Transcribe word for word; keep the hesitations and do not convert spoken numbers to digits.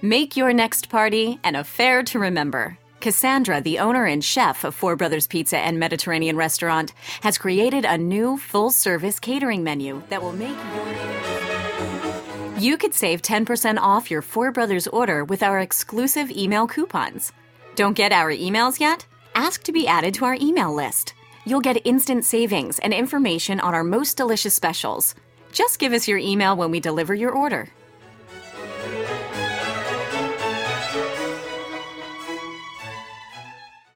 Make your next party an affair to remember. Cassandra, the owner and chef of Four Brothers Pizza and Mediterranean Restaurant, has created a new full-service catering menu that will make your... You could save ten percent off your Four Brothers order with our exclusive email coupons. Don't get our emails yet? Ask to be added to our email list. You'll get instant savings and information on our most delicious specials. Just give us your email when we deliver your order.